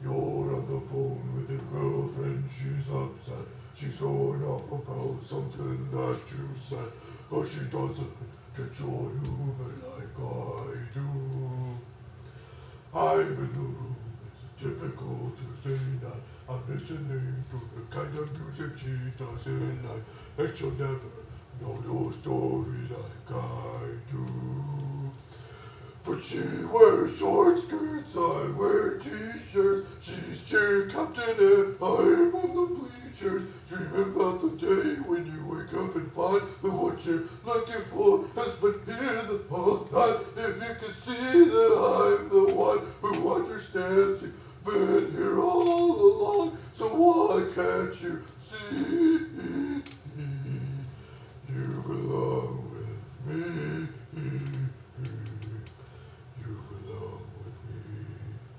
You're on the phone with your girlfriend, she's upset. She's going off about something that you said, but she doesn't get your humor like I do. I'm in the room, it's a typical Tuesday night. I'm listening to the kind of music she doesn't like, and she'll never know your story like I do. But she wears short skirts, I wear t-shirts. She's cheer captain and I'm on the bleachers. Dreaming about the day when you wake up and find that what you're looking for has been here the whole time. If you can see that I'm the one who understands you, been here all along, so why can't you see?